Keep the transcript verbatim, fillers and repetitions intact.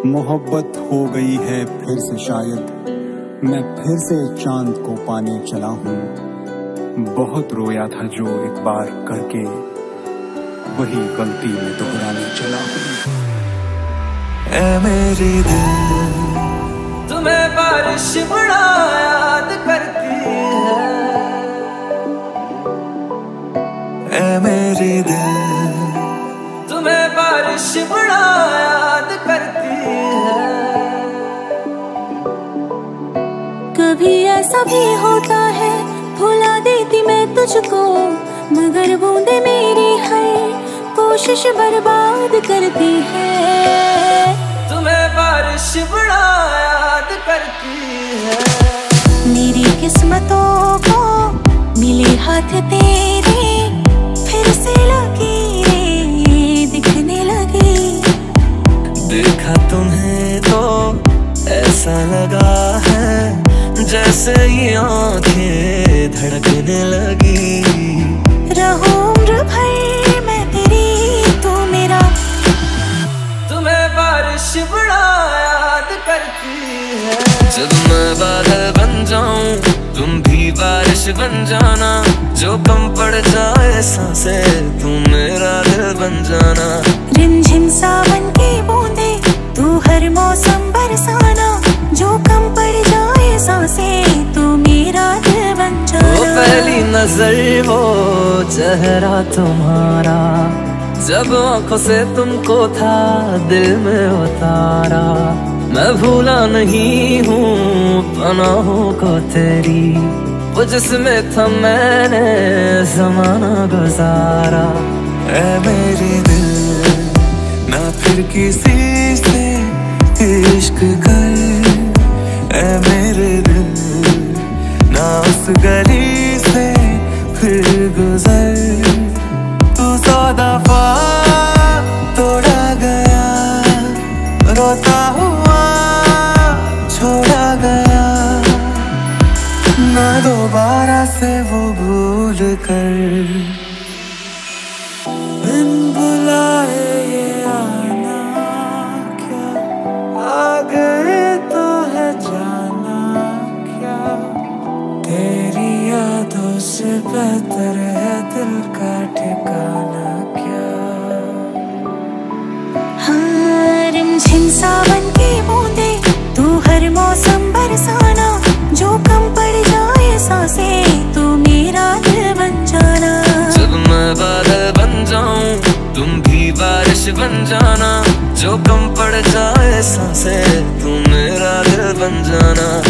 मोहब्बत हो गई है फिर से शायद, मैं फिर से चांद को पाने चला हूँ। बहुत रोया था जो एक बार करके, वही गलती में दोहराने चला हूँ। ऐ मेरी दिल तुम्हें बारिश बड़ा याद करती है। ऐ मेरी दिल तुम्हें बारिश बड़ा याद करती है। कभी ऐसा भी होता है भुला देती मैं तुझको, मगर बूंदे मेरी हर कोशिश बर्बाद करती है। तुम्हें बारिश बड़ा याद करती है। मेरी किस्मतों को मिले हाथ तेरे, फिर से लकीरें दिखने लगी। देखा तुम्हें तो ऐसा लगा है जैसे ये आंखें धड़कने लगी। रहूं उम्र भर मैं तेरी, तू मेरा। तुम्हें बारिश बड़ा याद करती है। जब मैं बादल बन जाऊं तुम भी बारिश बन जाना, जो कम पड़ जाए सांसें तू मेरा दिल बन जाना। रिमझिम सावन की बूंदे तू हर मौसम बरसाना, जो कम पड़ जाए सांसें तू मेरा दिल बन जाना। वो पहली नजर वो चेहरा तुम्हारा, जब आंखों से तुमको था दिल में उतारा। मैं भूला नहीं हूँ पनाहों को तेरी, वो जिसमें था मैंने ज़माना गुजारा। ऐ मेरी दिल ना फिर किसी से इश्क कर, ऐ मेरे दिल ना उस गली से फिर गुजर। तू सौ दफा तोड़ा गया, रोता हुआ छोड़ा गया, ना दोबारा से वो भूल कर। बिन बुलाए ये आना क्या, आ गए तो है जाना क्या। तेरी यादों से बेहतर है दिल का ठिकाना क्या। हाँ, रिमझिम सावन की बूंदे तू हर मौसम बरसाना, जो कम पड़ जाए सांसें तू मेरा दिल बन जाना। जब मैं बादल बन जाऊं तुम भी बारिश बन जाना, जो कम पड़ जाए सांसें तू मेरा दिल बन जाना।